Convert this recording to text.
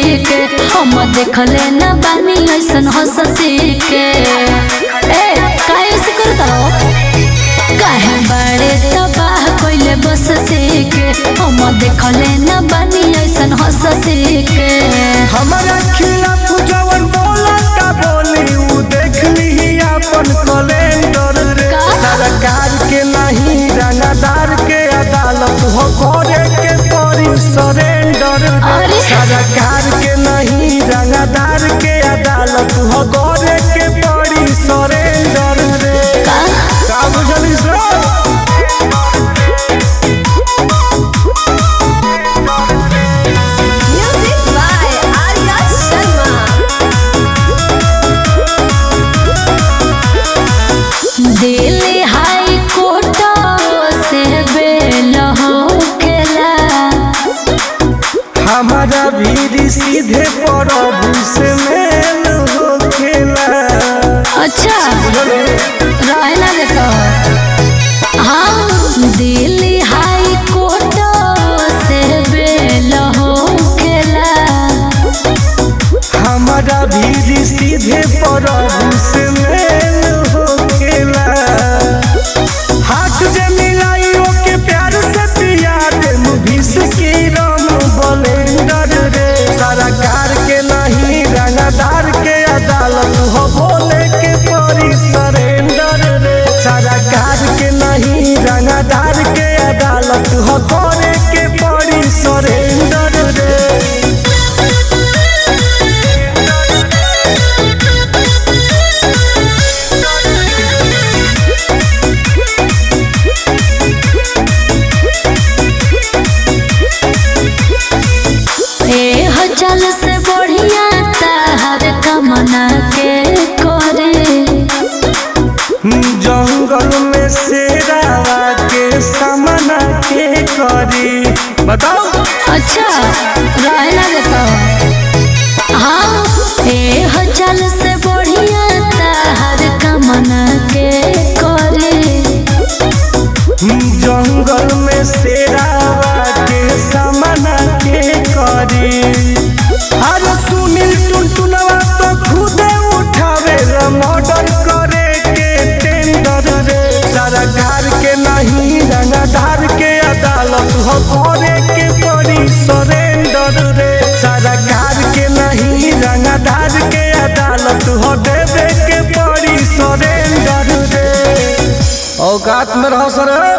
के हम देखले न बानी ऐसन हंसी के। ए काहे से करता हो काहे बड़े तबाह कोइले बसती के हम देखले न बानी ऐसन हंसी के। हमारा खिलाफ जवन बोला का बोली उ देख ली अपन कैलेंडर रे। सरकार के नहीं रंगदार के अदालत हो करे के पड़ी सरेंडर रे। सरकार के नहीं रंगदार के अदालत हो करे के पड़ी सरेंडर रे। का बुझली सर? दिल्ली हाई कोर्ट से बेल होखेला हमारा भी सीधे प्रभु से मेल होखेला। अच्छा रहना देता हाँ दिल्ली हाई कोर्ट से बेल होखेला हमारा भी सीधे प्रभु से मेल होखेला। हाथ जे मिलाई ओके प्यार से पिया दे मुभिस की राम बलेंडर रे। सरकार के नहीं रंगदार के अदालत हो बोले के पड़ी सरेंडर रे। सरकार के नहीं रंगदार के अदालत हो करे के पड़ी सरेंडर रे। चल से बढ़िया तार कमना के करे जंगल में शेरावा के सामना के करी बताओ। अच्छा रहना देता हाँ चल से बढ़िया तार कमना के करे जंगल में शेरावा के सामना के करी। अरे सुनील टुनटुनवा तो खुदे उठावे मर्डर करे के टेंडर रे। सरकार के नहीं रंगदार के अदालत हो करे के पड़ी सरेंडर रे। सरकार के नहीं रंगदार के अदालत हो देवे के पड़ी सरेंडर रे। औकात में रहो सर।